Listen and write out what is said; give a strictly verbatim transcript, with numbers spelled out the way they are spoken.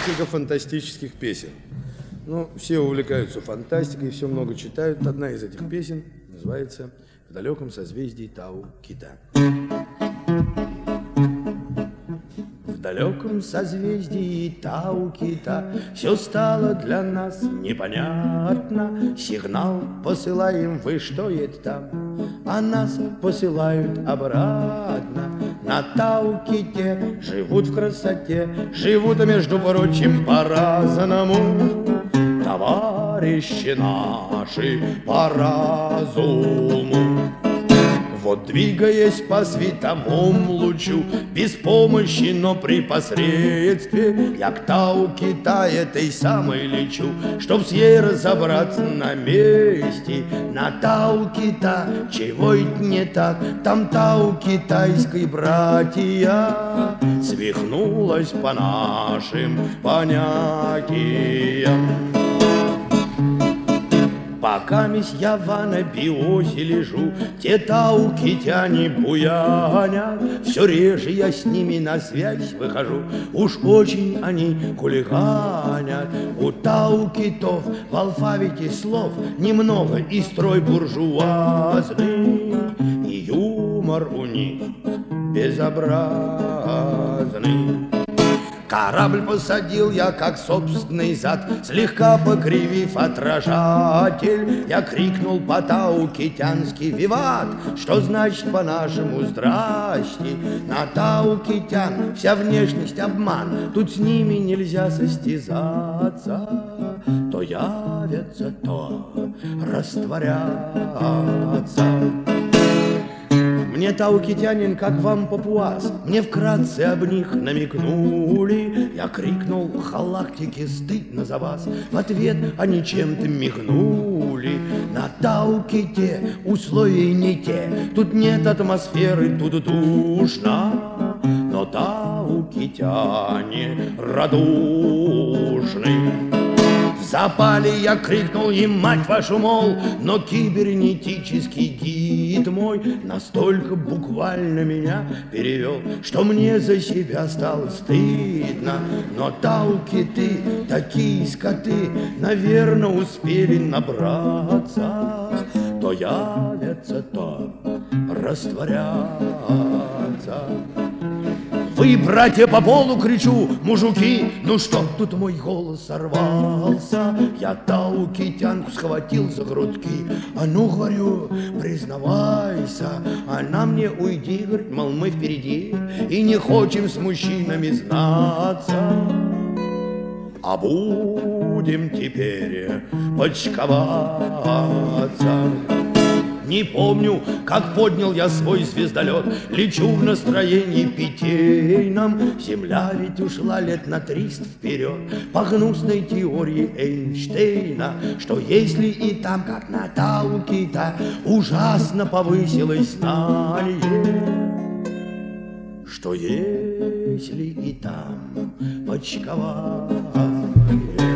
несколько фантастических песен. Ну, все увлекаются фантастикой, все много читают. Одна из этих песен называется «В далеком созвездии Тау-Кита». В далеком созвездии Тау-Кита все стало для нас непонятно. Сигнал посылаем, вы что это там? А нас посылают обратно. На Тау-Ките живут в красоте, живут, между прочим, по-разному. Товарищи наши по разуму. Вот двигаясь по световому лучу, без помощи, но при посредстве, я к Тау-Кита этой самой лечу, чтоб с ей разобраться на месте. На Тау-Кита, чего это не так? Там Тау-Китайской братья свихнулась по нашим понятиям. Пока мись я в анабиозе лежу, те тау-китяне буянят. Все реже я с ними на связь выхожу, уж очень они хулиганят. У тау-китов в алфавите слов немного, и строй буржуазный, и юмор у них безобразный. Корабль посадил я, как собственный зад, слегка покривив отражатель. Я крикнул по-тау-китянски «Виват!», что значит по-нашему «Здрасте!». На тау-китян вся внешность обман, тут с ними нельзя состязаться. То явятся, то растворятся. Мне тау-китянин, как вам папуас, мне вкратце об них намекнули. Я крикнул «Халактики, стыдно за вас!», в ответ они чем-то мигнули. На Тау-Ките условия не те, тут нет атмосферы, тут душно, но тау-китяне радушны. В запале я крикнул им, мать вашу, мол, но кибернетический гид мой настолько буквально меня перевел, что мне за себя стало стыдно. Но тау-киты, такие скоты, наверное, успели набраться. То явятся, то растворятся. Вы, братья, по полу, кричу, мужики, ну что тут мой голос сорвался? Я тау-китянку схватил за грудки. А ну, говорю, признавайся. Она мне уйди, говорит, мол, мы впереди и не хотим с мужчинами знаться. А будем теперь почковаться. Не помню, как поднял я свой звездолет, лечу в настроении питейном. Земля ведь ушла лет на триста вперед по гнусной теории Эйнштейна, что если и там, как на Тау-Кита, ужасно повысилось знание, что если и там почкование.